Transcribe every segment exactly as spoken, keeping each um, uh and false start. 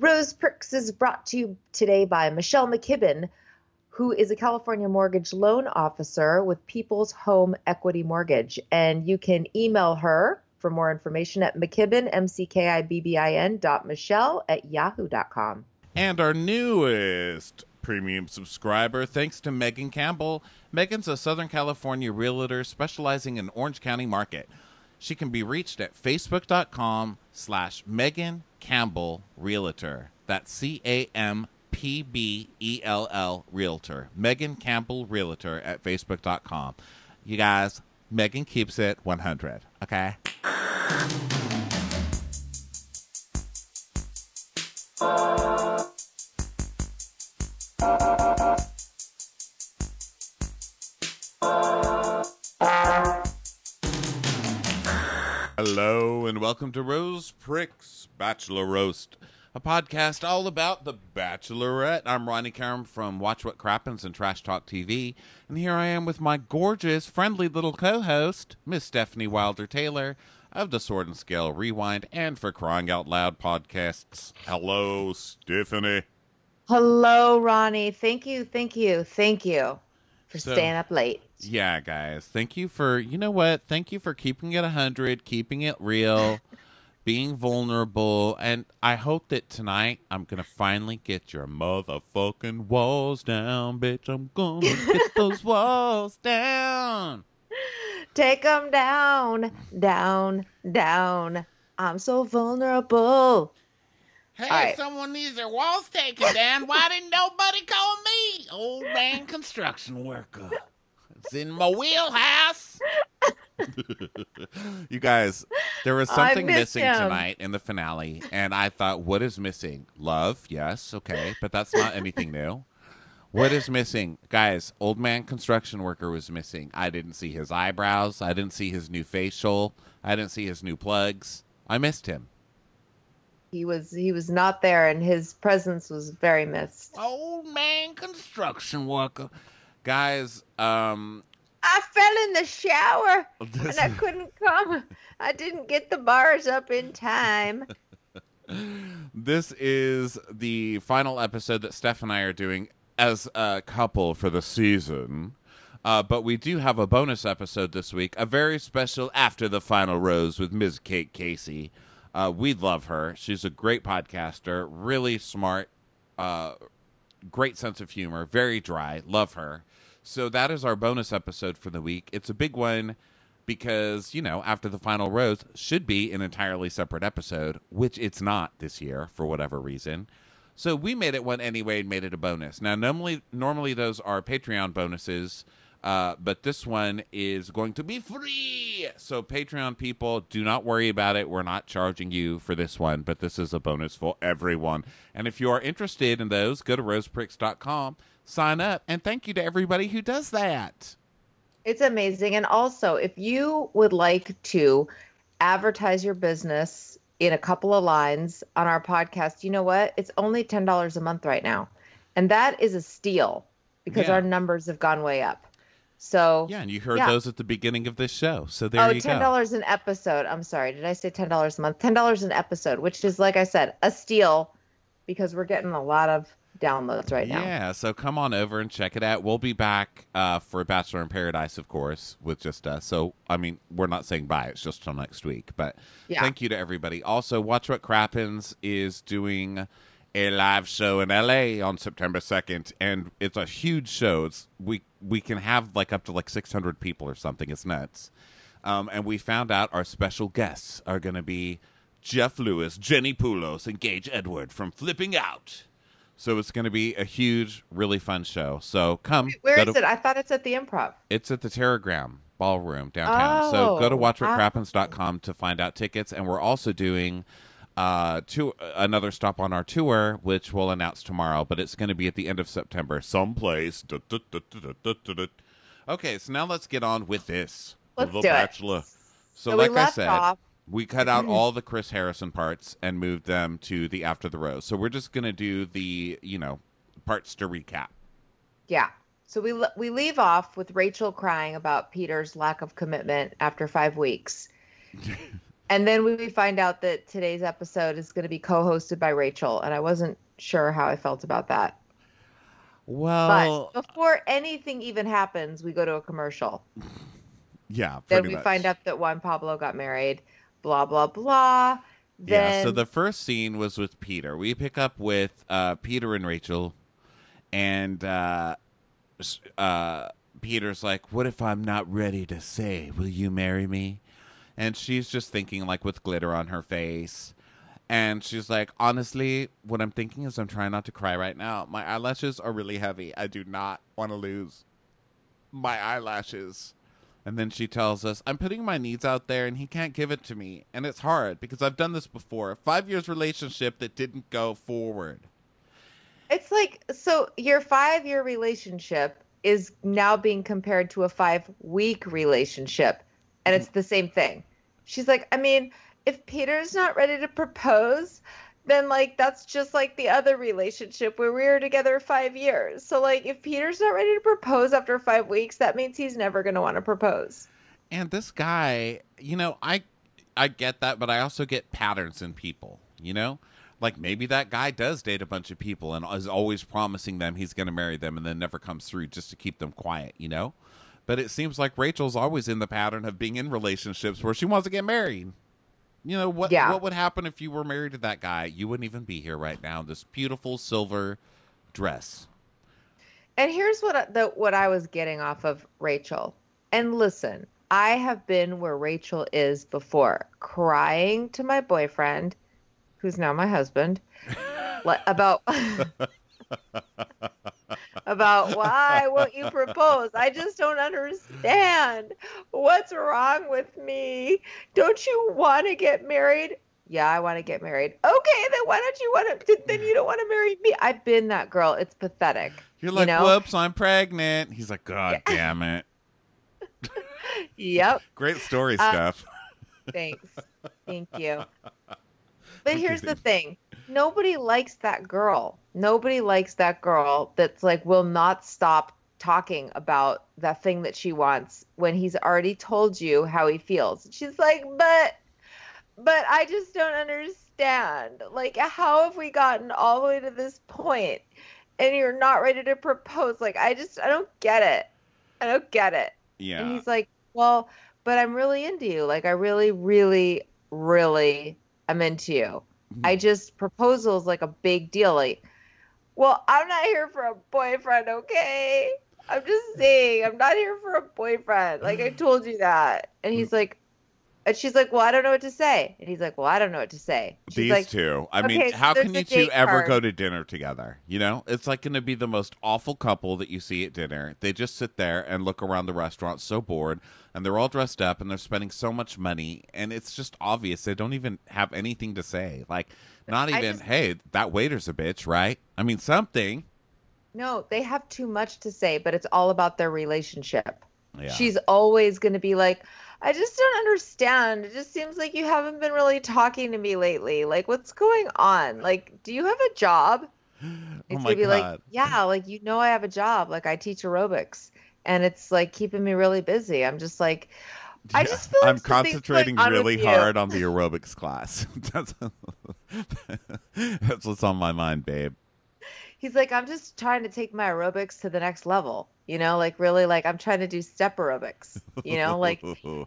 Rose Perks is brought to you today by Michelle McKibben, who is a California mortgage loan officer with People's Home Equity Mortgage. And you can email her for more information at McKibben, M C K I B B I N dot Michelle at yahoo dot com. And our newest premium subscriber, thanks to Megan Campbell. Megan's a Southern California realtor specializing in Orange County market. She can be reached at facebook.com slash Megan Campbell Realtor. That's C A M P B E L L Realtor. Megan Campbell Realtor at facebook dot com. You guys, Megan keeps it one hundred, okay? Hello and welcome to Rose Pricks Bachelor Roast, a podcast all about the Bachelorette. I'm Ronnie Karam from Watch What Crappens and Trash Talk T V, and here I am with my gorgeous, friendly little co-host, Miss Stephanie Wilder-Taylor of the Sword and Scale Rewind and For Crying Out Loud podcasts. Hello, Stephanie. Hello, Ronnie. Thank you, thank you, thank you for So- staying up late. Yeah, guys. Thank you for, you know what? Thank you for keeping it one hundred, keeping it real, being vulnerable. And I hope that tonight I'm going to finally get your motherfucking walls down, bitch. I'm going to get those walls down. Take them down, down, down. I'm so vulnerable. Hey, right. someone needs their walls taken down. Why didn't nobody call me? Old man construction worker. It's in my wheelhouse. You guys, there was I something miss missing him. tonight in the finale, and I thought, what is missing? Love, yes, okay, but that's not anything new. What is missing? Guys, old man construction worker was missing. I didn't see his eyebrows. I didn't see his new facial. I didn't see his new plugs. I missed him. He was he was not there, and his presence was very missed. Old man construction worker. Guys, um... I fell in the shower, This- and I couldn't come. I didn't get the bars up in time. This is the final episode that Steph and I are doing as a couple for the season. Uh, but we do have a bonus episode this week, a very special After the Final Rose with Miz Kate Casey. Uh, we love her. She's a great podcaster, really smart, uh, great sense of humor, very dry. Love her. So that is our bonus episode for the week. It's a big one because, you know, After the Final Rose should be an entirely separate episode, which it's not this year for whatever reason. So we made it one anyway and made it a bonus. Now, normally, normally those are Patreon bonuses, uh, but this one is going to be free. So Patreon people, do not worry about it. We're not charging you for this one, but this is a bonus for everyone. And if you are interested in those, go to rose pricks dot com. Sign up, and thank you to everybody who does that. It's amazing. And also, if you would like to advertise your business in a couple of lines on our podcast, you know what? It's only ten dollars a month right now. And that is a steal because Yeah. our numbers have gone way up. So Yeah, and you heard yeah. those at the beginning of this show, so there oh, you ten go. dollars an episode. I'm sorry. Did I say ten dollars a month? ten dollars an episode, which is, like I said, a steal because we're getting a lot of downloads right now. Yeah, so come on over and check it out. We'll be back uh, for Bachelor in Paradise, of course, with just us. So, I mean, we're not saying bye. It's just till next week. But Yeah. thank you to everybody. Also, Watch What Crappens is doing a live show in L A on September second, and it's a huge show. It's we we can have like up to like six hundred people or something. It's nuts. Um, and we found out our special guests are going to be Jeff Lewis, Jenny Poulos, and Gage Edward from Flipping Out. So it's going to be a huge, really fun show. So come. Where go is to- it? I thought it's at the Improv. It's at the Terragram Ballroom downtown. so go to Oh, watch what wow. crappens dot com to find out tickets. And we're also doing uh, two, another stop on our tour, which we'll announce tomorrow. But it's going to be at the end of September, someplace. Du- du- du- du- du- du- du- du. Okay, so now let's get on with this. Let's The do it. Bachelor. So, So we like I left said, off- we cut out all the Chris Harrison parts and moved them to the After the Rose. So we're just going to do the, you know, parts to recap. Yeah. So we le- we leave off with Rachel crying about Peter's lack of commitment after five weeks. And then we find out that today's episode is going to be co-hosted by Rachel, and I wasn't sure how I felt about that. But Well, before anything even happens, we go to a commercial. yeah, Then pretty we much. find out that Juan Pablo got married, blah, blah, blah. Then, Yeah, so the first scene was with Peter. We pick up with uh, Peter and Rachel, and uh, s- uh, Peter's like, "What if I'm not ready to say, will you marry me?" And she's just thinking, like, with glitter on her face. And she's like, honestly, what I'm thinking is I'm trying not to cry right now. My eyelashes are really heavy. I do not want to lose my eyelashes. And then she tells us, I'm putting my needs out there and he can't give it to me. And it's hard because I've done this before. A five years relationship that didn't go forward. it's like, so your five-year relationship is now being compared to a five-week relationship, and it's the same thing. She's like, I mean, if Peter's not ready to propose, then like that's just like the other relationship where we were together five years. So like if Peter's not ready to propose after five weeks, that means he's never going to want to propose. And this guy, you know, I I get that, but I also get patterns in people, you know? Like maybe that guy does date a bunch of people and is always promising them he's going to marry them and then never comes through just to keep them quiet, you know? But it seems like Rachel's always in the pattern of being in relationships where she wants to get married. You know, what Yeah. what would happen if you were married to that guy? You wouldn't even be here right now in this beautiful silver dress. And here's what I- the what I was getting off of Rachel. And listen, I have been where Rachel is before, crying to my boyfriend, who's now my husband, le- about about why won't you propose? I just don't understand. What's wrong with me? Don't you want to get married? Yeah, I want to get married. Okay, then why don't you want to? Then you don't want to marry me. I've been that girl. It's pathetic. You're You like, know? whoops, I'm pregnant. He's like, God damn it. Yep. Great story, Uh, Steph. Thanks. Thank you. But I'm here's the kidding. thing. Nobody likes that girl. Nobody likes that girl that's like will not stop talking about that thing that she wants when he's already told you how he feels. She's like, but but I just don't understand. Like, how have we gotten all the way to this point and you're not ready to propose? Like, I just I don't get it. I don't get it. And Yeah. he's like, well, but I'm really into you. Like, I really, really, really am into you. I just, proposal is like a big deal. Like, well, I'm not here for a boyfriend, okay? I'm just saying, I'm not here for a boyfriend. Like, I told you that. And he's like, and she's like, well, I don't know what to say. And he's like, well, I don't know what to say. She's These like, two. I mean, okay, so how there's can a you two date ever card. go to dinner together? You know, it's like going to be the most awful couple that you see at dinner. They just sit there and look around the restaurant so bored, and they're all dressed up and they're spending so much money, and it's just obvious they don't even have anything to say. Like, not I even, just, hey, that waiter's a bitch, right? I mean, something. no, they have too much to say, but it's all about their relationship. Yeah. She's always going to be like, I just don't understand. It just seems like you haven't been really talking to me lately. Like, what's going on? Like, do you have a job? Oh It's my gonna be like, God. yeah, like, you know, I have a job. Like, I teach aerobics, and it's like keeping me really busy. I'm just like, I Yeah, just feel I'm like something's concentrating going on really with you. hard on the aerobics class. That's, that's what's on my mind, babe. He's like, I'm just trying to take my aerobics to the next level. You know, like really, like I'm trying to do step aerobics. You know, like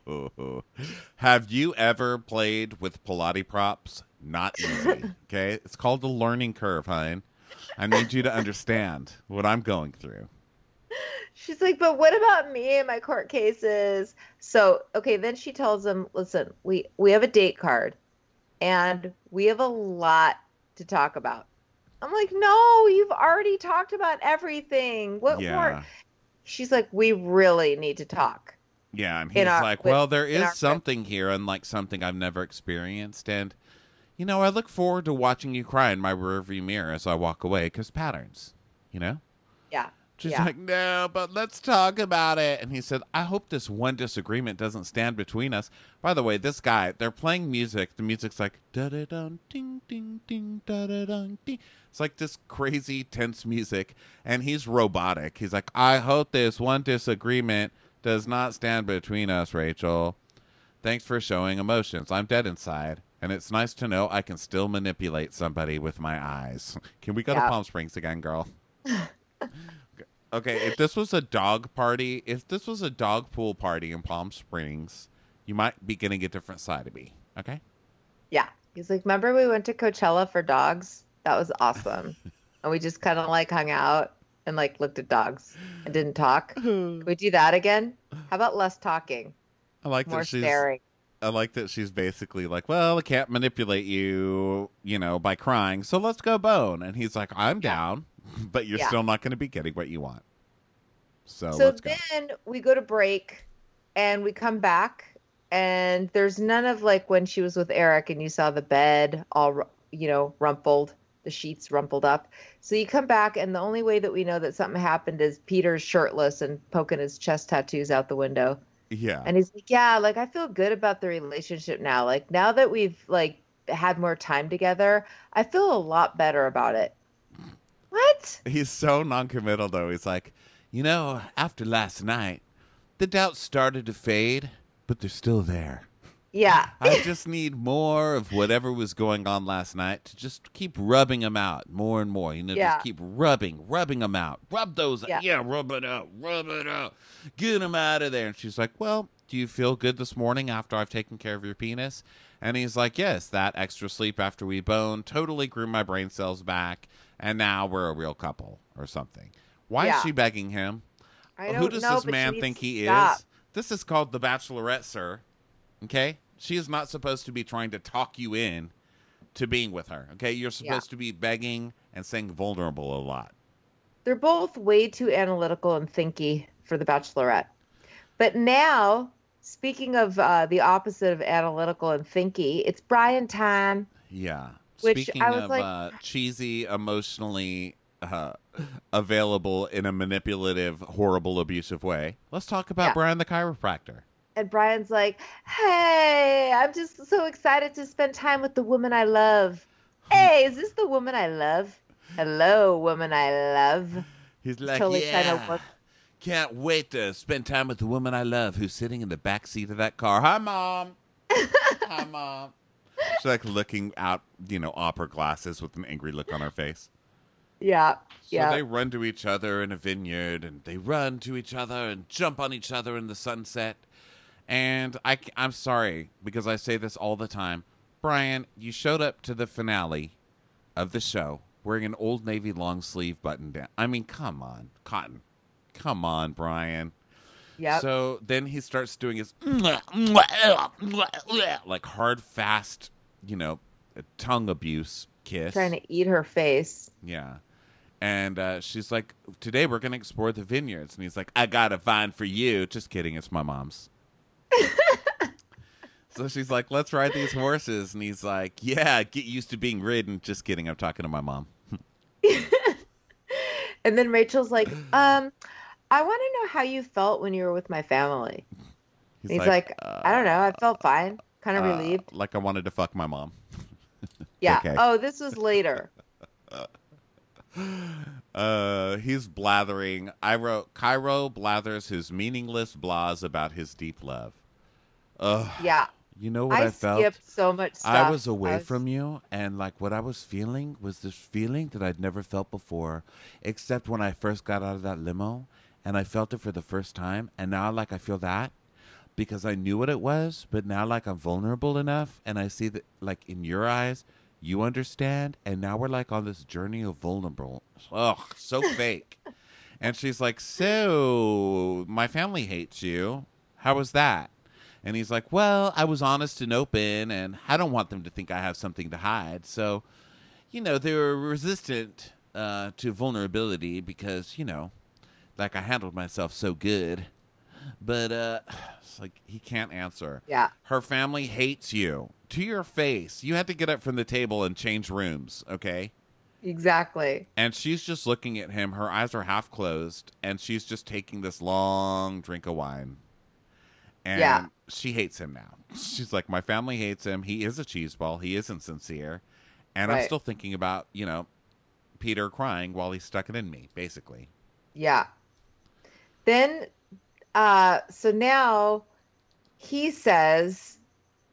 Have you ever played with Pilates props? Not easy. Okay, it's called the learning curve, hon. I need you to understand what I'm going through. she's like, but what about me and my court cases? So, okay, then she tells him, listen, we we have a date card and we have a lot to talk about. I'm like, no, you've already talked about everything. What more? Yeah. She's like, we really need to talk Yeah, and in he's our like, with well, there in is our something here, unlike something I've never experienced. And, you know, I look forward to watching you cry in my rearview mirror as I walk away because patterns, you know? yeah, She's yeah. like, no, but let's talk about it. And he said, I hope this one disagreement doesn't stand between us. By the way, this guy, they're playing music. The music's like, da da dun, ding, ding, ding, da da dun, ding. It's like this crazy, tense music. And he's robotic. He's like, I hope this one disagreement does not stand between us, Rachel. Thanks for showing emotions. I'm dead inside, and it's nice to know I can still manipulate somebody with my eyes. Can we go to Yeah. Palm Springs again, girl? Okay, if this was a dog party, if this was a dog pool party in Palm Springs, you might be getting a different side of me. Okay? Yeah. He's like, remember we went to Coachella for dogs? That was awesome. And we just kind of like hung out and like looked at dogs and didn't talk. Can we do that again? How about less talking, I like more that she's staring? I like that she's basically like, well, I can't manipulate you, you know, by crying, so let's go bone. And he's like, I'm Yeah. down, but you're Yeah. still not going to be getting what you want. So, So let's go. then we go to break and we come back and there's none of like when she was with Eric and you saw the bed all, ru- you know, rumpled, the sheets rumpled up. So you come back and the only way that we know that something happened is Peter's shirtless and poking his chest tattoos out the window. Yeah. And he's like, yeah, like I feel good about the relationship now. Like now that we've like had more time together, I feel a lot better about it. What? He's so noncommittal, though. He's like, you know, after last night, the doubts started to fade, but they're still there. Yeah. I just need more of whatever was going on last night to just keep rubbing them out more and more. You know, Yeah. just keep rubbing, rubbing them out. Rub those. Yeah. Yeah, rub it out, rub it out. Get them out of there. And she's like, well, do you feel good this morning after I've taken care of your penis? And he's like, yes, that extra sleep after we boned totally grew my brain cells back, and now we're a real couple or something. Why Yeah. is she begging him? I Who don't does know, this but she man needs think to he stop. is? This is called The Bachelorette, sir. Okay? She is not supposed to be trying to talk you in to being with her. Okay? You're supposed to be begging and saying vulnerable a lot. They're both way too analytical and thinky for the Bachelorette. But now, speaking of uh, the opposite of analytical and thinky, it's Brian time. Yeah. Which Speaking I was of like- uh, cheesy, emotionally uh, available in a manipulative, horrible, abusive way, let's talk about Yeah. Brian the chiropractor. And Brian's like, hey, I'm just so excited to spend time with the woman I love. Hey, is this the woman I love? Hello, woman I love. He's like, totally trying yeah, to work- can't wait to spend time with the woman I love who's sitting in the back seat of that car. Hi, Mom. Hi, Mom. She's like looking out, you know, opera glasses with an angry look on her face. Yeah, So yeah. they run to each other in a vineyard, and they run to each other and jump on each other in the sunset. And I, I'm sorry, because I say this all the time. Brian, you showed up to the finale of the show wearing an Old Navy long sleeve button down. I mean, come on, Cotton. Come on, Brian. Yep. So then he starts doing his like hard, fast, you know, tongue abuse kiss. Trying to eat her face. Yeah. And uh, she's like, today we're going to explore the vineyards. And he's like, I got a vine for you. Just kidding. It's my mom's. So she's like, let's ride these horses. And he's like, yeah, get used to being ridden. Just kidding. I'm talking to my mom. And then Rachel's like, um, I want to know how you felt when you were with my family. He's, He's like, I don't know. I felt fine. Kind of uh, relieved. Like I wanted to fuck my mom. Yeah. okay. Oh, this was later. Uh, he's blathering. I wrote, Cairo blathers his meaningless blahs about his deep love. Ugh. Yeah. You know what I, I, felt? skipped so much stuff. I was away I was- from you, and like what I was feeling was this feeling that I'd never felt before, except when I first got out of that limo, and I felt it for the first time, and now like I feel that because I knew what it was, but now like I'm vulnerable enough, and I see that like in your eyes, you understand, and now we're like on this journey of vulnerable. Ugh, so fake. And she's like, so my family hates you. How was that? And he's like, well, I was honest and open, and I don't want them to think I have something to hide. So, you know, they were resistant uh, to vulnerability because, you know, like I handled myself so good. But uh, it's like he can't answer. Yeah. Her family hates you to your face. You had to get up from the table and change rooms, okay? Exactly. And she's just looking at him. Her eyes are half closed, and she's just taking this long drink of wine. And Yeah. she hates him now. She's like, my family hates him. He is a cheeseball. He isn't sincere. And I'm Right. still thinking about, you know, Peter crying while he stuck it in me, basically. Yeah. Then, uh, so now he says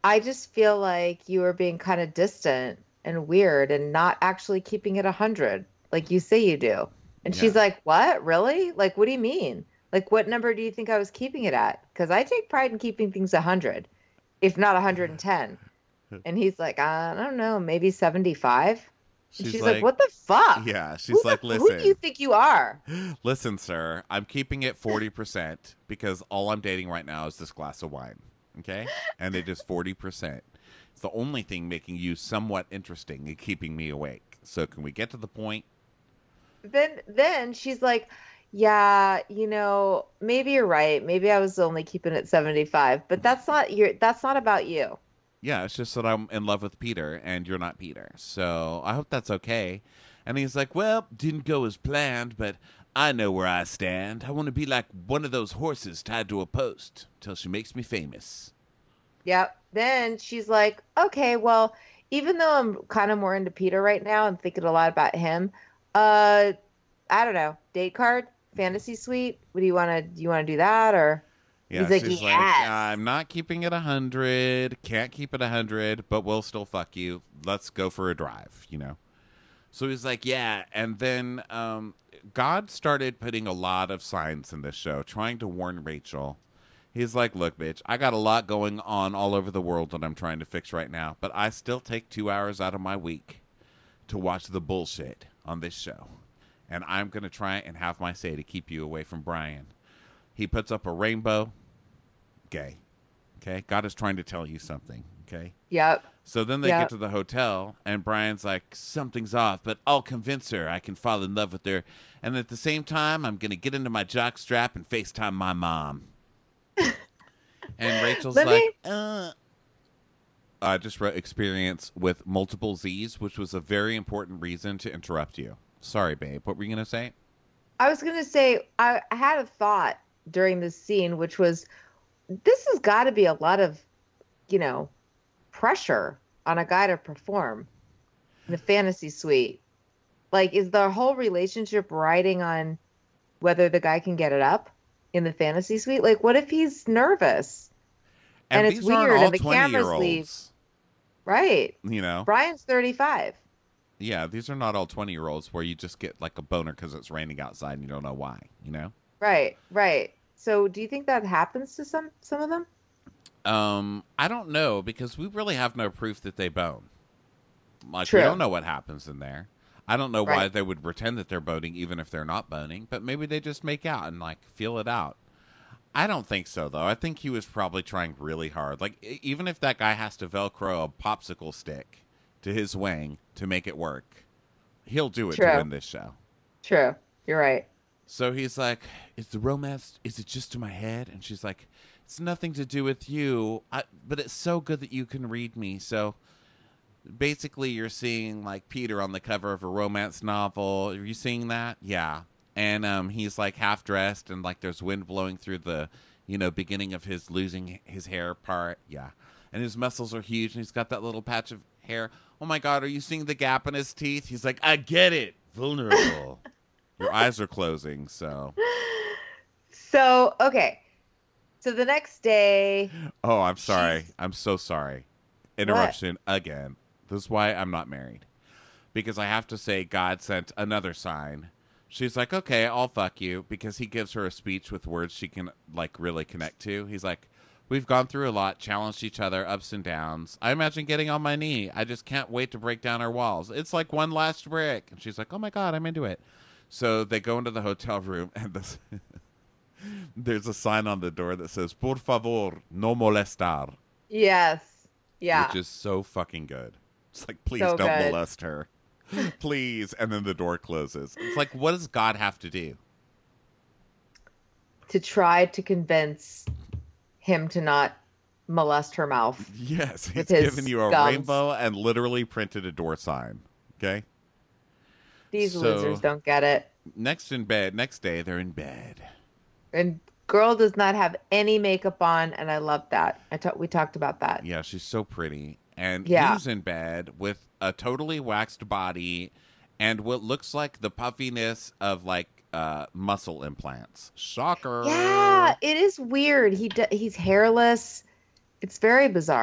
I just feel like you were being kind of distant and weird and not actually keeping it a hundred like you say you do. And she's Yeah. like, what? Really? Like, what do you mean? Like, what number do you think I was keeping it at? Because I take pride in keeping things a hundred, if not a hundred and ten. And he's like, I don't know, maybe seventy-five. And She's she's like, like, what the fuck? yeah, Who she's the, like, who do you listen, think you are? listen, sir, I'm keeping it forty percent because all I'm dating right now is this glass of wine. Okay? And it is forty percent. It's the only thing making you somewhat interesting and keeping me awake. So can we get to the point? Then then she's like, yeah, you know, maybe you're right. Maybe I was only keeping it seventy-five, but that's not your that's not about you. Yeah, it's just that I'm in love with Peter and you're not Peter. So I hope that's okay. And he's like, well, didn't go as planned, but I know where I stand. I want to be like one of those horses tied to a post till she makes me famous. Yep. Then she's like, okay, well, even though I'm kind of more into Peter right now and thinking a lot about him, uh, I don't know, date card, fantasy suite. What do you want to do? You want to do that or? Yeah, He's like, she's like, yes. I'm not keeping it a hundred, can't keep it a hundred, but we'll still fuck you. Let's go for a drive, you know? So he's like, yeah. And then um, God started putting a lot of signs in this show, trying to warn Rachel. He's like, look, bitch, I got a lot going on all over the world that I'm trying to fix right now, but I still take two hours out of my week to watch the bullshit on this show. And I'm going to try and have my say to keep you away from Brian. He puts up a rainbow. Gay. Okay? God is trying to tell you something. Okay? Yep. So then they Yep. get to the hotel, and Brian's like, something's off, but I'll convince her I can fall in love with her. And at the same time, I'm going to get into my jock strap and FaceTime my mom. And Rachel's Let like, me- uh. I just wrote experience with multiple Z's, which was a very important reason to interrupt you. Sorry, babe. What were you going to say? I was going to say, I, I had a thought during this scene, which was, this has got to be a lot of, you know, pressure on a guy to perform in a fantasy suite. Like, is the whole relationship riding on whether the guy can get it up in the fantasy suite? Like, what if he's nervous? And, it's these aren't weird all and the cameras leave. twenty-year-olds. Right. You know? Brian's thirty-five. Yeah, these are not all twenty-year-olds where you just get like a boner because it's raining outside and you don't know why, you know? Right, right. So do you think that happens to some some of them? Um, I don't know because we really have no proof that they bone. Like, True. we don't know what happens in there. I don't know why Right. they would pretend that they're boning even if they're not boning, but maybe they just make out and like feel it out. I don't think so, though. I think he was probably trying really hard. Like, e- even if that guy has to Velcro a popsicle stick to his wang to make it work, he'll do it True. to win this show. True. You're right. So he's like, is the romance, is it just to my head? And she's like, it's nothing to do with you, I, but it's so good that you can read me. So basically you're seeing like Peter on the cover of a romance novel. Are you seeing that? Yeah. And um, he's like half dressed and like there's wind blowing through the, you know, beginning of his losing his hair part. Yeah. And his muscles are huge and he's got that little patch of hair. Oh my God, are you seeing the gap in his teeth? He's like, I get it. Vulnerable. Your eyes are closing, so. So, okay. So the next day, Oh, I'm sorry. She's- I'm so sorry. Interruption again. This is why I'm not married. Because I have to say God sent another sign. She's like, okay, I'll fuck you. Because he gives her a speech with words she can, like, really connect to. He's like, we've gone through a lot, challenged each other, ups and downs. I imagine getting on my knee. I just can't wait to break down our walls. It's like one last brick. And she's like, oh my God, I'm into it. So they go into the hotel room, and this, there's a sign on the door that says, por favor, no molestar. yes. Yeah. Which is so fucking good. It's like, please So don't good. molest her. Please. And then the door closes. It's like, what does God have to do? To try to convince him to not molest her mouth. Yes, he's With his given you a gums. rainbow and literally printed a door sign. Okay? These So- losers don't get it. Next in bed, next day, they're in bed. And girl does not have any makeup on, and I love that. I ta- we talked about that. Yeah, she's so pretty. And Yeah. he's in bed with a totally waxed body and what looks like the puffiness of like uh, muscle implants. Shocker. Yeah, it is weird. He d- he's hairless. It's very bizarre.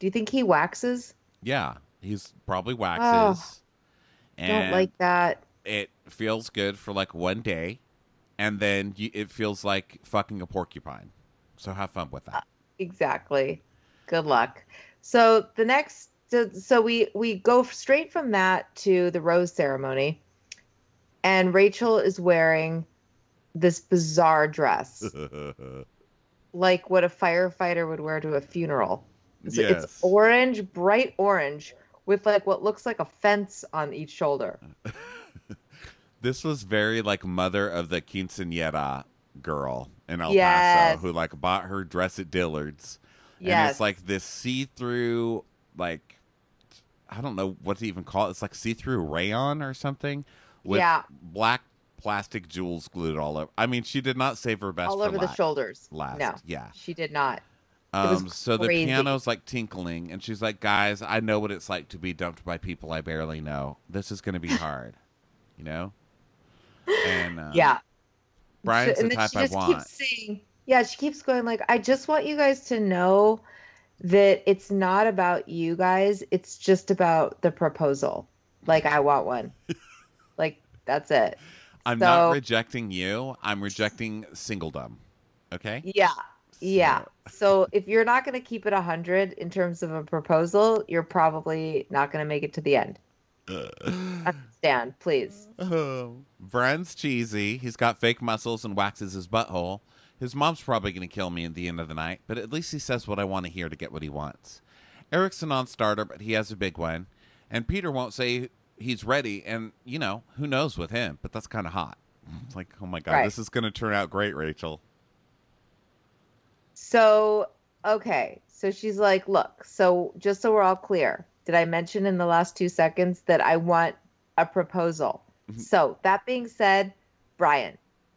Do you think he waxes? Yeah, he's probably Oh, waxes. don't And like that. it feels good for like one day. And then you, it feels like fucking a porcupine. So have fun with that. Exactly. Good luck. So the next, so, so we we go straight from that to the rose ceremony, and Rachel is wearing this bizarre dress, like what a firefighter would wear to a funeral. It's, Yes. it's orange, bright orange, with like what looks like a fence on each shoulder. This was very like mother of the quinceañera girl in El Yes. Paso who like bought her dress at Dillard's. And Yes. it's like this see-through, like, I don't know what to even call it. It's like see-through rayon or something with Yeah. black plastic jewels glued all over. I mean, she did not save her best All for over the la- shoulders. last. No, Yeah. she did not. It was Um, so the crazy. piano's like tinkling, and she's like, guys, I know what it's like to be dumped by people I barely know. This is going to be hard, you know? And um, Yeah. Brian's So- and the then type she I just want. keeps saying, yeah, she keeps going like, I just want you guys to know that it's not about you guys. It's just about the proposal. Like, I want one. Like, that's it. I'm So- not rejecting you. I'm rejecting singledom. Okay? Yeah. Yeah. So if you're not going to keep it one hundred in terms of a proposal, you're probably not going to make it to the end. Understand, please. Oh. Brian's cheesy. He's got fake muscles and waxes his butthole. His mom's probably going to kill me at the end of the night, but at least he says what I want to hear to get what he wants. Eric's a non-starter, but he has a big one. And Peter won't say he's ready, and, you know, who knows with him, but that's kind of hot. It's like, oh my God, Right. this is going to turn out great, Rachel. So, okay. So she's like, look, so just so we're all clear, did I mention in the last two seconds that I want a proposal? So that being said, Brian.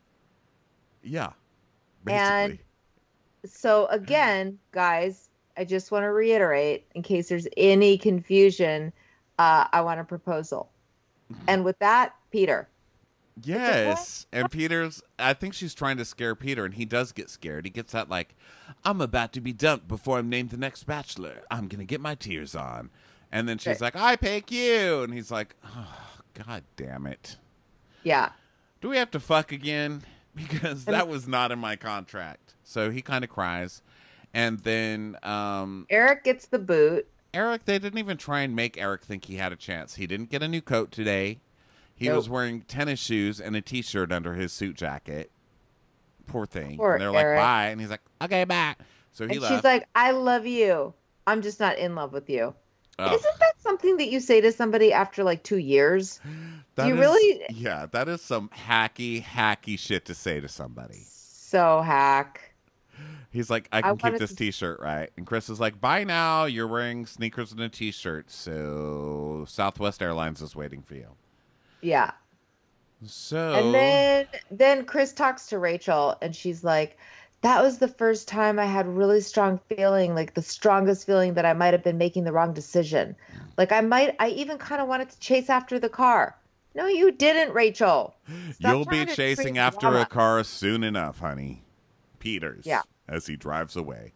Yeah. And- Basically. So again, guys, I just want to reiterate in case there's any confusion, uh, I want a proposal. And with that, Peter. Yes. And Peter's, I think she's trying to scare Peter, and he does get scared. He gets that, like, I'm about to be dumped before I'm named the next bachelor. I'm going to get my tears on. And then she's Right. like, I pick you. And he's like, oh, God damn it. Yeah. Do we have to fuck again? Because that was not in my contract. So he kind of cries. And then um, Eric gets the boot. Eric, they didn't even try and make Eric think he had a chance. He didn't get a new coat today. He Nope. was wearing tennis shoes and a T-shirt under his suit jacket. Poor thing. Poor and they're Eric. like, bye. And he's like, okay, bye. So he And left. she's like, I love you. I'm just not in love with you. Oh, Isn't that something that you say to somebody after like two years? that you is- really- Yeah, that is some hacky, hacky shit to say to somebody. So hack. He's like, I I can keep wanted this to- T-shirt, right? And Chris is like, bye now. You're wearing sneakers and a T-shirt. So Southwest Airlines is waiting for you. Yeah. So And then then Chris talks to Rachel and she's like, that was the first time I had really strong feeling, like the strongest feeling that I might have been making the wrong decision. Like I might I even kind of wanted to chase after the car. No, you didn't, Rachel. Stop you'll be trying to chasing create after a drama. car soon enough, honey. Peters. Yeah. As he drives away.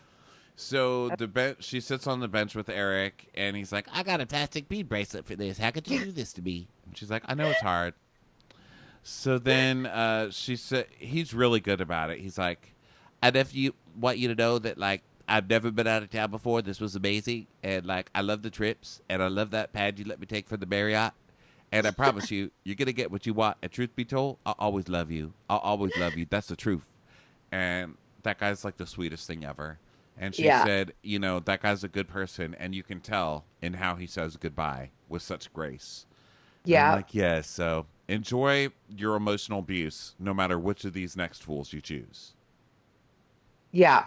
So the bench, she sits on the bench with Eric, and he's like, "I got a plastic bead bracelet for this. How could you do this to me?" And she's like, "I know it's hard." So then uh, she said, "He's really good about it." He's like, "I definitely want you to know that, like, I've never been out of town before. This was amazing, and like, I love the trips, and I love that pad you let me take for the Marriott. And I promise you, you're gonna get what you want. And truth be told, I'll always love you. I'll always love you. That's the truth." And that guy's like the sweetest thing ever. And she Yeah. said, you know, that guy's a good person, and you can tell in how he says goodbye with such grace. And Yeah. I'm like, yes. So enjoy your emotional abuse, no matter which of these next fools you choose. Yeah.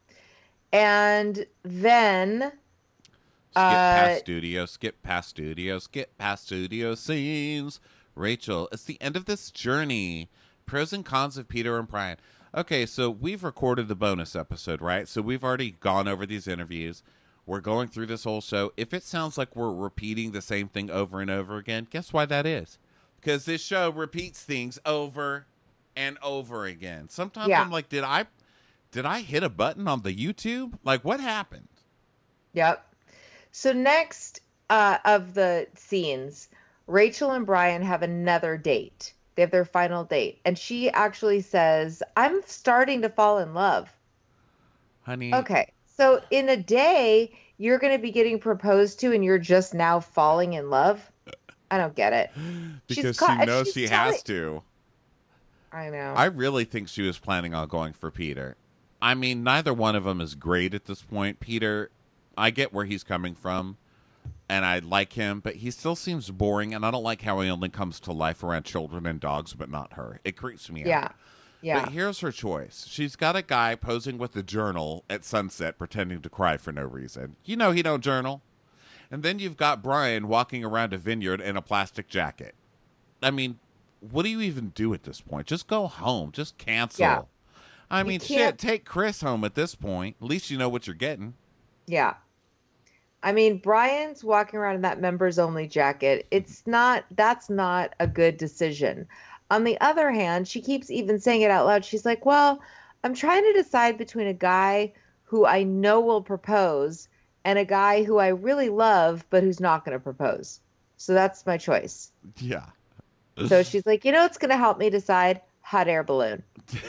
And then Skip Uh, past studio, skip past studio, skip past studio scenes. Rachel, it's the end of this journey. Pros and cons of Peter and Brian. Okay, so we've recorded the bonus episode, right? So we've already gone over these interviews. We're going through this whole show. If it sounds like we're repeating the same thing over and over again, guess why that is? Because this show repeats things over and over again. Sometimes Yeah. I'm like, did I did I hit a button on the YouTube? Like, what happened? Yep. So next uh, of the scenes, Rachel and Brian have another date. They have their final date. And she actually says, I'm starting to fall in love. Honey, Okay. So in a day, you're going to be getting proposed to and you're just now falling in love? I don't get it. She's because she caught, knows she's she telling, has to. I know. I really think she was planning on going for Peter. I mean, neither one of them is great at this point. Peter, I get where he's coming from, and I like him, but he still seems boring, and I don't like how he only comes to life around children and dogs, but not her. It creeps me Yeah. out. Yeah. But here's her choice. She's got a guy posing with a journal at sunset, pretending to cry for no reason. You know he don't journal. And then you've got Brian walking around a vineyard in a plastic jacket. I mean, what do you even do at this point? Just go home. Just cancel. Yeah. I You mean, can't- shit, take Chris home at this point. At least you know what you're getting. Yeah. I mean, Brian's walking around in that members only jacket. It's not, that's not a good decision. On the other hand, she keeps even saying it out loud. She's like, well, I'm trying to decide between a guy who I know will propose and a guy who I really love, but who's not going to propose. So that's my choice. Yeah. So she's like, you know, what's going to help me decide? Hot air balloon.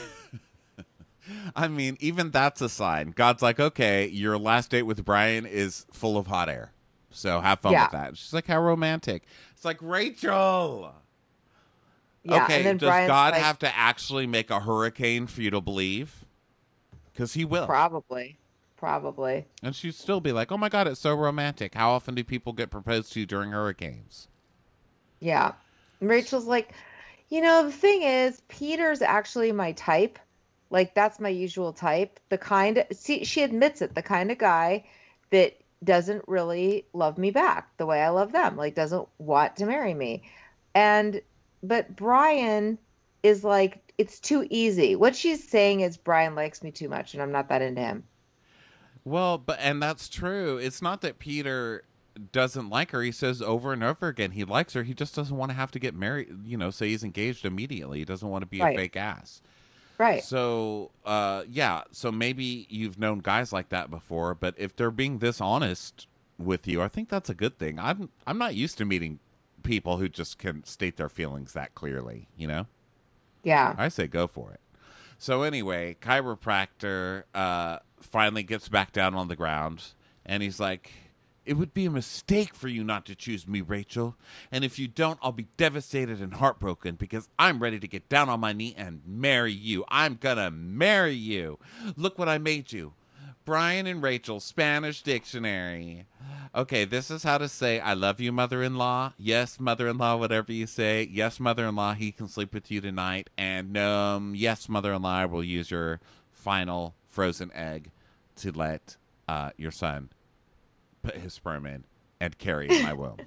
I mean, even that's a sign. God's like, okay, your last date with Brian is full of hot air. So have fun Yeah. with that. She's like, how romantic. It's like, Rachel. Yeah, okay, and then does Brian's God like, have to actually make a hurricane for you to believe? Because he will. Probably. Probably. And she'd still be like, oh my God, it's so romantic. How often do people get proposed to during hurricanes? Yeah. And Rachel's like, you know, the thing is, Peter's actually my type. Like, that's my usual type. The kind, see, she admits it, the kind of guy that doesn't really love me back the way I love them, like, doesn't want to marry me. And, but Brian is like, it's too easy. What she's saying is, Brian likes me too much and I'm not that into him. Well, but, and that's true. It's not that Peter doesn't like her. He says over and over again he likes her. He just doesn't want to have to get married, you know, say he's engaged immediately. He doesn't want to be Right. a fake ass. Right. So, uh, yeah. So maybe you've known guys like that before, but if they're being this honest with you, I think that's a good thing. I'm I'm not used to meeting people who just can state their feelings that clearly, you know? Yeah. I say go for it. So anyway, chiropractor uh, finally gets back down on the ground, and he's like, it would be a mistake for you not to choose me, Rachel. And if you don't, I'll be devastated and heartbroken because I'm ready to get down on my knee and marry you. I'm gonna marry you. Look what I made you. Brian and Rachel, Spanish dictionary. Okay, this is how to say, I love you, mother-in-law. Yes, mother-in-law, whatever you say. Yes, mother-in-law, he can sleep with you tonight. And um, yes, mother-in-law, I will use your final frozen egg to let uh, your son put his sperm in and carry in my womb.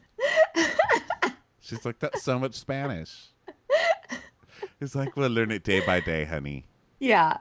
She's like, that's so much Spanish. He's like, we'll learn it day by day, honey. Yeah.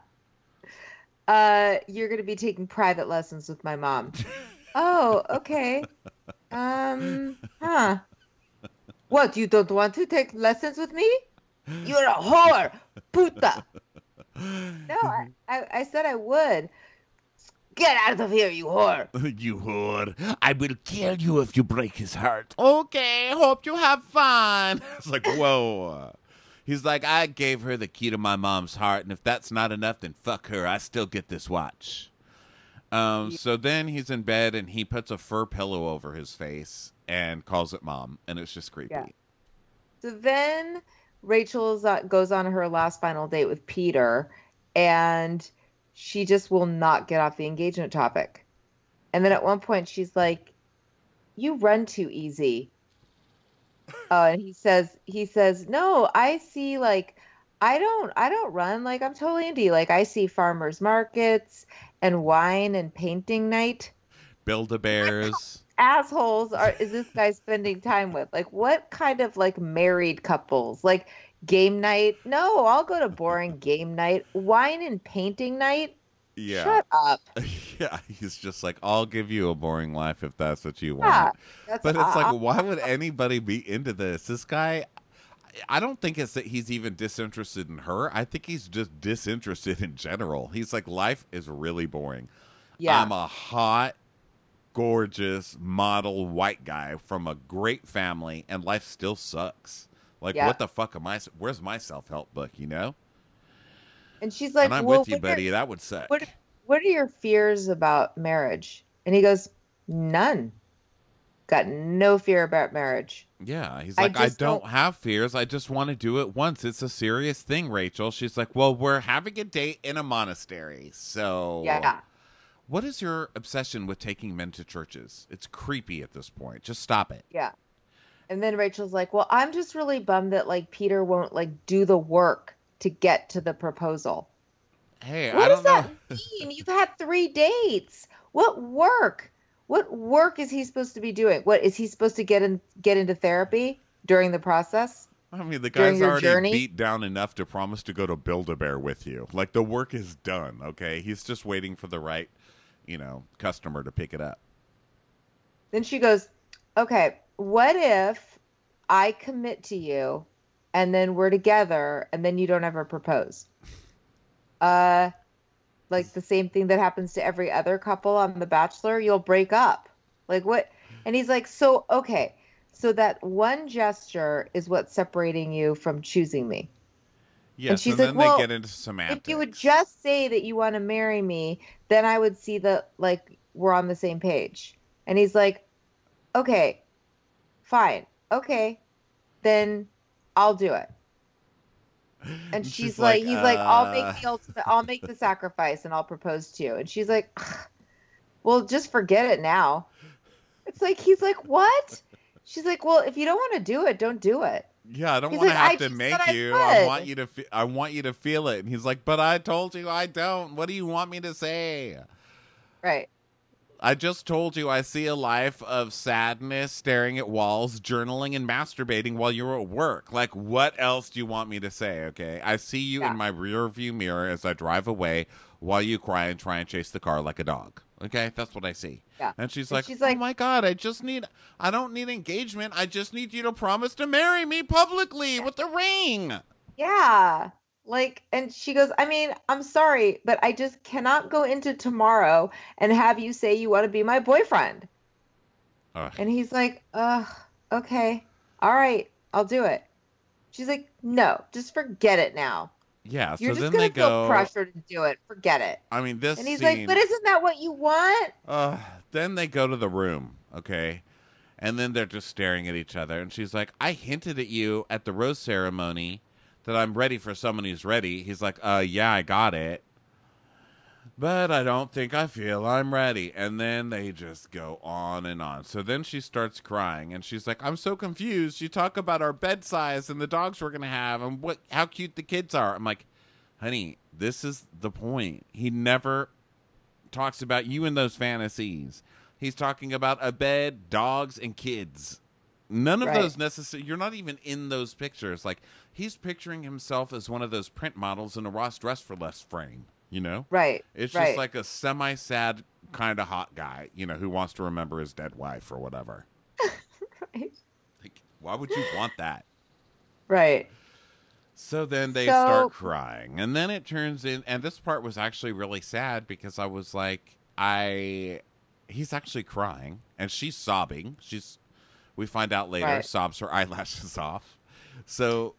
Uh, you're going to be taking private lessons with my mom. Oh, okay. Um, huh. What, you don't want to take lessons with me? You're a whore, puta. No, I, I, I said I would. Get out of here, you whore. You whore. I will kill you if you break his heart. Okay, hope you have fun. It's like, whoa. He's like, I gave her the key to my mom's heart, and if that's not enough, then fuck her. I still get this watch. Um, so then he's in bed, and he puts a fur pillow over his face and calls it mom, and it's just creepy. Yeah. So then Rachel uh, goes on her last final date with Peter, and she just will not get off the engagement topic. And then at one point she's like, you run too easy. Oh, and he says, he says, no, I see, like, I don't, I don't run. Like, I'm totally into you. Like, I see farmers markets and wine and painting night. Build-A-Bears. Assholes are, is this guy spending time with? Like, what kind of, like, married couples? Like, game night? No, I'll go to boring game night. Wine and painting night? Yeah. Shut up. Yeah, he's just like, I'll give you a boring life if that's what you Yeah, want. that's But it's like, uh, why would anybody be into this? This guy, I don't think it's that he's even disinterested in her. I think he's just disinterested in general. He's like, life is really boring. yeah. I'm a hot, gorgeous model white guy from a great family, and life still sucks. Like, Yeah. what the fuck am I? Where's my self-help book, you know? And she's like, And I'm well, with you, what are, buddy. That would suck. what, what are your fears about marriage? And he goes, none. Got no fear about marriage. Yeah, he's I like, I, just don't, don't- have fears. I just want to do it once. It's a serious thing, Rachel. She's like, well, we're having a date in a monastery. So, Yeah. what is your obsession with taking men to churches? It's creepy at this point. Just stop it. Yeah. And then Rachel's like, well, I'm just really bummed that like Peter won't like do the work to get to the proposal. Hey, What I does don't know. that mean? You've had three dates. What work? What work is he supposed to be doing? What is he supposed to get in get into therapy during the process? I mean, the During guy's your already journey? beat down enough to promise to go to Build-A-Bear with you. Like, the work is done, okay? He's just waiting for the right, you know, customer to pick it up. Then she goes, okay, what if I commit to you and then we're together and then you don't ever propose? Uh, like the same thing that happens to every other couple on The Bachelor, you'll break up. Like what? And he's like, so, okay, so that one gesture is what's separating you from choosing me. Yes, and, she's then like, well, they get into semantics. If you would just say that you want to marry me, then I would see that like we're on the same page. And he's like, okay, fine. Okay, then I'll do it. And she's, she's like, like, he's like, I'll uh. make the ultimate, I'll make the sacrifice and I'll propose to you. And she's like, "Ugh, well, just forget it now. It's like, he's like, what? She's like, well, if you don't want to do it, don't do it. Yeah, I don't He's want to like, "I have to just make said I you. I would." want you to. Fe- I want you to feel it. And he's like, "But I told you I don't. What do you want me to say? Right. I just told you I see a life of sadness, staring at walls, journaling, and masturbating while you're at work. Like, what else do you want me to say? Okay, I see you Yeah. in my rear view mirror as I drive away while you cry and try and chase the car like a dog. Okay, that's what I see." Yeah. And she's And like, she's "Oh like- my god, I just need. I don't need engagement. I just need you to promise to marry me publicly with a ring." Yeah. Like, and she goes, I mean, I'm sorry, but I just cannot go into tomorrow and have you say you want to be my boyfriend. Ugh. And he's like, ugh, okay. All right, I'll do it. She's like, no, just forget it now. Yeah, You're so just then gonna they feel go. pressured to do it. Forget it. I mean, this And he's scene. like, but isn't that what you want? Uh, then they go to the room, okay? And then they're just staring at each other. And she's like, I hinted at you at the rose ceremony that I'm ready for someone who's ready. He's like, uh, yeah, I got it. But I don't think I feel I'm ready. And then they just go on and on. So then she starts crying. And she's like, I'm so confused. You talk about our bed size and the dogs we're going to have and what how cute the kids are. I'm like, honey, this is the point. He never talks about you in those fantasies. He's talking about a bed, dogs, and kids. None of Right. those necessary. You're not even in those pictures. Like, he's picturing himself as one of those print models in a Ross Dress for Less frame, you know? Right. It's right. just like a semi-sad kind of hot guy, you know, who wants to remember his dead wife or whatever. Right. Like, why would you want that? Right. So then they So- start crying. And then it turns in, and this part was actually really sad because I was like, I, he's actually crying and she's sobbing. She's, we find out later, Right. sobs her eyelashes off. So,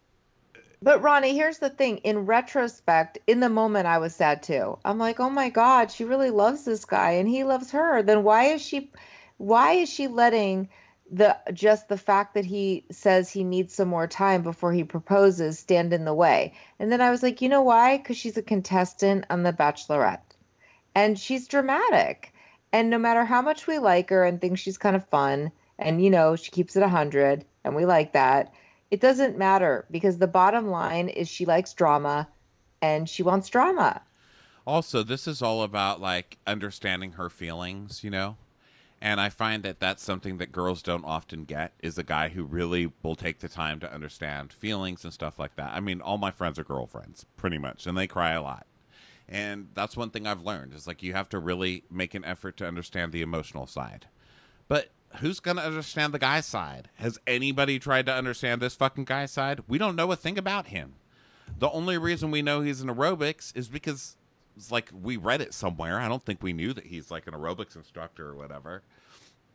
But Ronnie, here's the thing. In retrospect, in the moment, I was sad too. I'm like, oh my God, she really loves this guy and he loves her. Then why is she, why is she letting the just the fact that he says he needs some more time before he proposes stand in the way? And then I was like, you know why? Because she's a contestant on The Bachelorette, and she's dramatic. And no matter how much we like her and think she's kind of fun, and you know she keeps it a hundred, and we like that. It doesn't matter because the bottom line is she likes drama and she wants drama. also, this is all about like understanding her feelings, you know? And I find that that's something that girls don't often get is a guy who really will take the time to understand feelings and stuff like that. I mean, all my friends are girlfriends, pretty much, and they cry a lot. And that's one thing I've learned is like you have to really make an effort to understand the emotional side. But who's going to understand the guy's side? Has anybody tried to understand this fucking guy's side? We don't know a thing about him. The only reason we know he's in aerobics is because it's like we read it somewhere. I don't think we knew that he's like an aerobics instructor or whatever.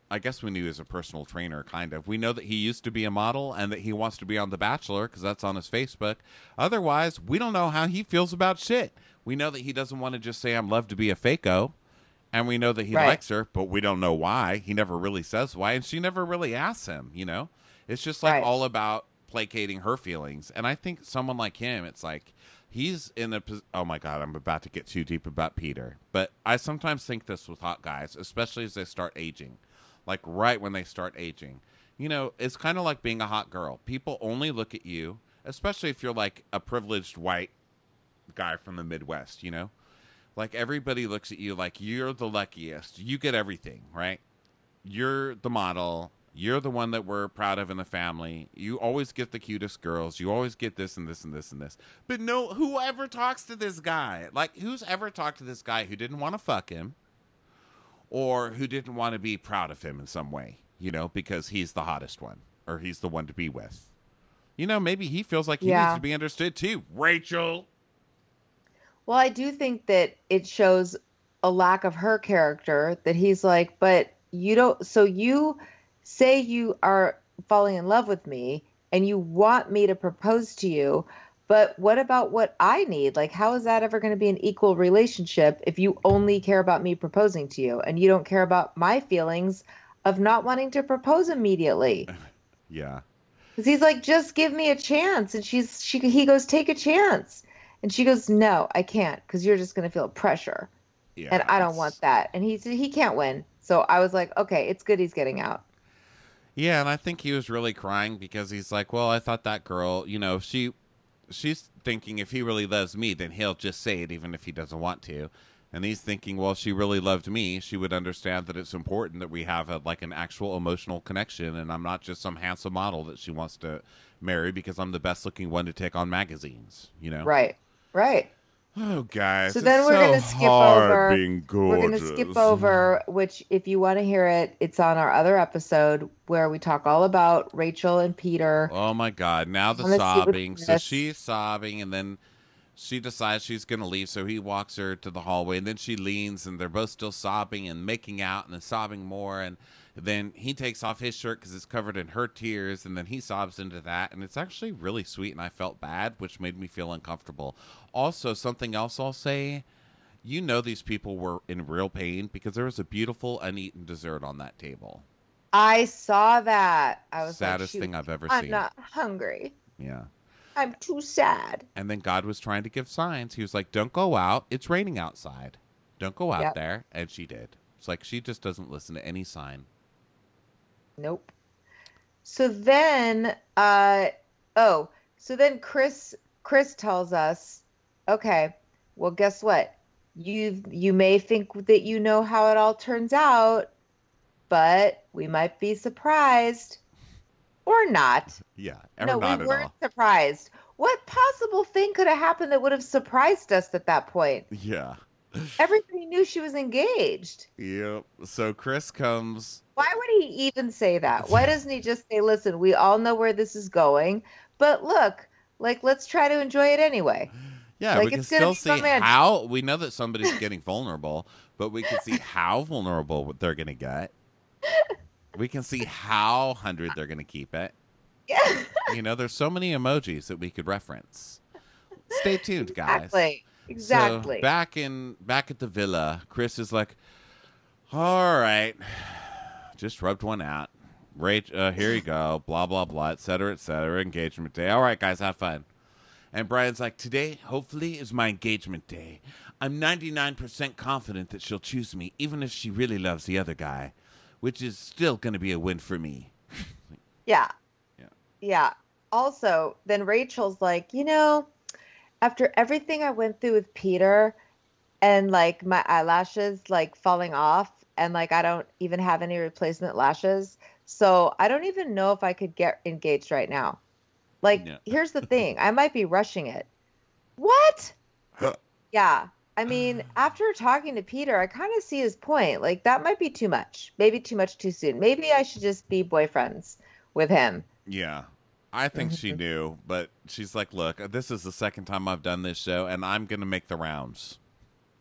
I guess we knew he was a personal trainer, kind of. We know that he used to be a model and that he wants to be on The Bachelor because that's on his Facebook. Otherwise, we don't know how he feels about shit. We know that he doesn't want to just say, I'm love to be a fako. And we know that he Right. likes her, but we don't know why. He never really says why. And she never really asks him, you know? It's just like Right. all about placating her feelings. And I think someone like him, it's like he's in a pos- oh my god, I'm about to get too deep about Peter, but I sometimes think this with hot guys, especially as they start aging, like right when they start aging. You know, it's kind of like being a hot girl. People only look at you, especially if you're like a privileged white guy from the Midwest, you know, like everybody looks at you like you're the luckiest, you get everything, right? You're the model. You're the one that we're proud of in the family. You always get the cutest girls. You always get this and this and this and this. But no, whoever talks to this guy, like who's ever talked to this guy who didn't want to fuck him or who didn't want to be proud of him in some way, you know, because he's the hottest one or he's the one to be with. You know, maybe he feels like he Yeah. needs to be understood too. Rachel. Well, I do think that it shows a lack of her character that he's like, but you don't, so you say you are falling in love with me and you want me to propose to you, but what about what I need? Like, how is that ever going to be an equal relationship if you only care about me proposing to you and you don't care about my feelings of not wanting to propose immediately? Yeah. Because he's like, just give me a chance. And she's, she, he goes, take a chance. And she goes, no, I can't, because you're just going to feel pressure. Yeah. And I don't it's- want that. And he said he can't win. So I was like, okay, it's good he's getting out. Yeah, and I think he was really crying because he's like, well, I thought that girl, you know, she she's thinking if he really loves me, then he'll just say it even if he doesn't want to. And he's thinking, well, if she really loved me, she would understand that it's important that we have a, like an actual emotional connection, and I'm not just some handsome model that she wants to marry because I'm the best looking one to take on magazines, you know? Right, right. Oh, guys. So then it's we're so gonna skip hard over- being We're going gorgeous. to skip over, which if you want to hear it, it's on our other episode where we talk all about Rachel and Peter. Oh my God! Now the Let's see what sobbing. So this- she's sobbing, and then she decides she's gonna leave. So he walks her to the hallway, and then she leans, and they're both still sobbing and making out, and then sobbing more. And then he takes off his shirt because it's covered in her tears, and then he sobs into that, and it's actually really sweet. And I felt bad, which made me feel uncomfortable. Also, something else I'll say. You know these people were in real pain because there was a beautiful uneaten dessert on that table. I saw that. I was Saddest like, thing I've ever I'm seen. not hungry. Yeah. I'm too sad. And then God was trying to give signs. He was like, don't go out. It's raining outside. Don't go out Yep. there. And she did. It's like she just doesn't listen to any sign. Nope. So then, uh, oh, so then Chris, Chris tells us, okay, well, guess what? You you may think that you know how it all turns out, but we might be surprised, or not. Yeah. Or No, not we at weren't all. surprised. What possible thing could have happened that would have surprised us at that point? Yeah. Everybody knew she was engaged. Yep. So Chris comes. Why would he even say that? Why doesn't he just say, listen, we all know where this is going, but look, like, let's try to enjoy it anyway. Yeah, Like, we can it's gonna still be see romantic. how. We know that somebody's getting vulnerable, but we can see how vulnerable they're going to get. We can see how one hundred they're going to keep it. Yeah. You know, there's so many emojis that we could reference. Stay tuned, guys. Exactly. Exactly. So back in back at the villa, Chris is like, "All right, just rubbed one out. Rach, uh, here you go. Blah blah blah, et cetera, et cetera. Engagement day. All right, guys, have fun." And Brian's like, "Today, hopefully, is my engagement day. I'm ninety-nine percent confident that she'll choose me, even if she really loves the other guy, which is still going to be a win for me." Yeah. Yeah. Yeah. Also, then Rachel's like, you know, after everything I went through with Peter and like my eyelashes like falling off and like I don't even have any replacement lashes. So I don't even know if I could get engaged right now. Like, Yeah. here's the thing. I might be rushing it. What? Yeah. I mean, after talking to Peter, I kind of see his point. Like, that might be too much. Maybe too much too soon. Maybe I should just be boyfriends with him. Yeah. I think she knew, but she's like, "Look, this is the second time I've done this show, and I'm going to make the rounds.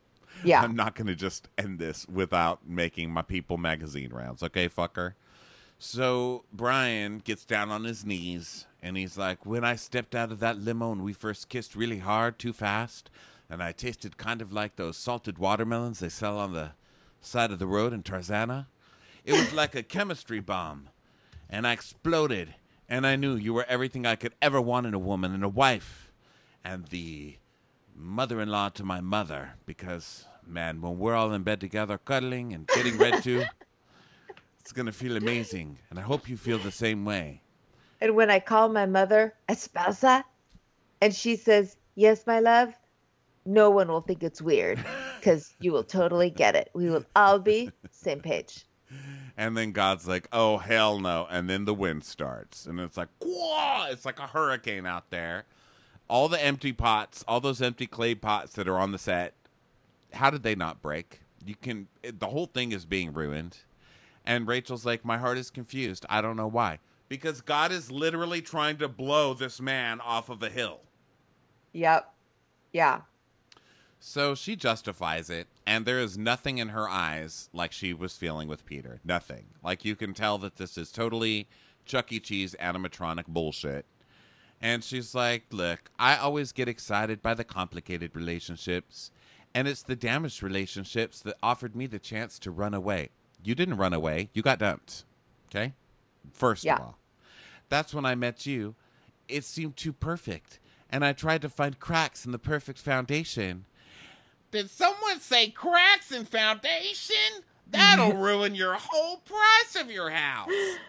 Yeah. I'm not going to just end this without making my People magazine rounds. Okay, fucker? So Brian gets down on his knees, and he's like, when I stepped out of that limo and we first kissed really hard, too fast, and I tasted kind of like those salted watermelons they sell on the side of the road in Tarzana. It was like a chemistry bomb, and I exploded, and I knew you were everything I could ever want in a woman and a wife, and the mother-in-law to my mother, because, man, when we're all in bed together cuddling and getting read to, it's going to feel amazing, and I hope you feel the same way. And when I call my mother esposa, and she says, yes, my love, no one will think it's weird, because you will totally get it. We will all be same page. And then God's like, oh, hell no. And then the wind starts. And it's like, whoa! It's like a hurricane out there. All the empty pots, all those empty clay pots that are on the set, how did they not break? You can, it, the whole thing is being ruined. And Rachel's like, my heart is confused. I don't know why. Because God is literally trying to blow this man off of a hill. Yep. Yeah. So she justifies it, and there is nothing in her eyes like she was feeling with Peter. Nothing. Like, you can tell that this is totally Chuck E. Cheese animatronic bullshit. And she's like, look, I always get excited by the complicated relationships, and it's the damaged relationships that offered me the chance to run away. You didn't run away. You got dumped. Okay? First yeah. of all. That's when I met you. It seemed too perfect, and I tried to find cracks in the perfect foundation. Did someone say cracks in foundation? That'll ruin your whole price of your house.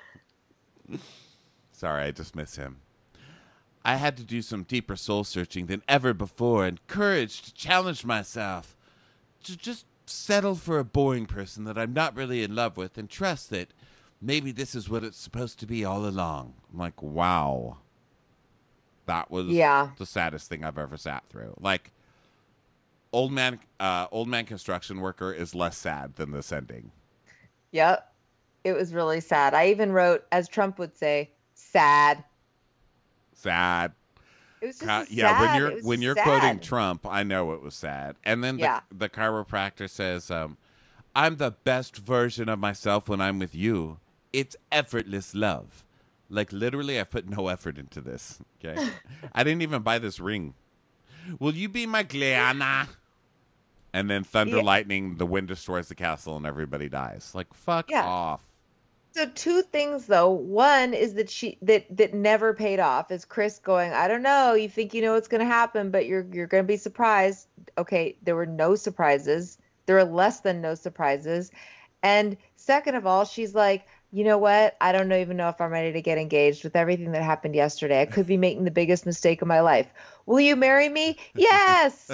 Sorry, I just miss him. I had to do some deeper soul searching than ever before, and courage to challenge myself. To just settle for a boring person that I'm not really in love with, and trust that maybe this is what it's supposed to be all along. I'm like, wow. That was yeah. the saddest thing I've ever sat through. Like, Old man, uh, old man construction worker is less sad than this ending. Yep. It was really sad. I even wrote, as Trump would say, sad. Sad. It was just Chi- sad. Yeah, when you're when you're sad. quoting Trump, I know it was sad. And then the, yeah. the chiropractor says, um, I'm the best version of myself when I'm with you. It's effortless love. Like, literally, I've put no effort into this. Okay. I didn't even buy this ring. Will you be my Gleana? And then thunder, yeah. lightning, the wind destroys the castle, and everybody dies. Like, fuck yeah. off. So two things, though. One is that she that that never paid off. Is Chris going, I don't know. You think you know what's going to happen, but you're you're going to be surprised. Okay, there were no surprises. There were less than no surprises. And second of all, she's like, you know what? I don't even know if I'm ready to get engaged with everything that happened yesterday. I could be making the biggest mistake of my life. Will you marry me? Yes.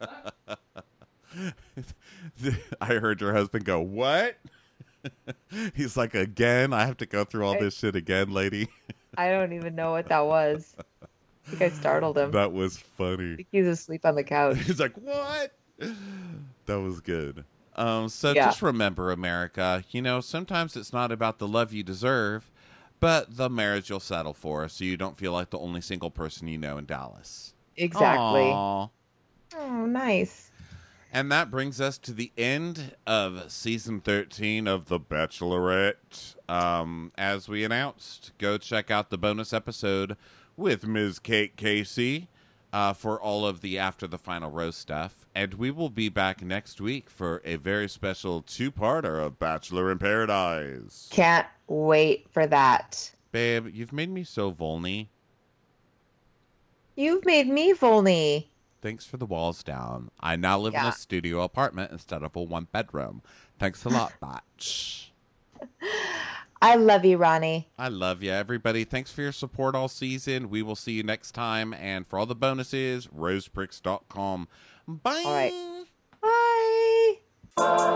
I heard your husband go, what? He's like, again? I have to go through all I, this shit again, lady? I don't even know what that was. I think I startled him. That was funny. I think he's asleep on the couch. He's like, what? That was good. Um, so yeah. just remember, America, you know, sometimes it's not about the love you deserve, but the marriage you'll settle for, so you don't feel like the only single person you know in Dallas. Exactly. Aww. Oh, nice. And that brings us to the end of season thirteen of The Bachelorette. Um, as we announced, go check out the bonus episode with Miz Kate Casey uh, for all of the After the Final Rose stuff. And we will be back next week for a very special two-parter of Bachelor in Paradise. Can't wait for that. Babe, you've made me so vulny. You've made me vulny. Thanks for the walls down. I now live yeah. in a studio apartment instead of a one-bedroom. Thanks a lot, Batch. I love you, Ronnie. I love you, everybody. Thanks for your support all season. We will see you next time. And for all the bonuses, rosepricks dot com. Bye. All right. Bye.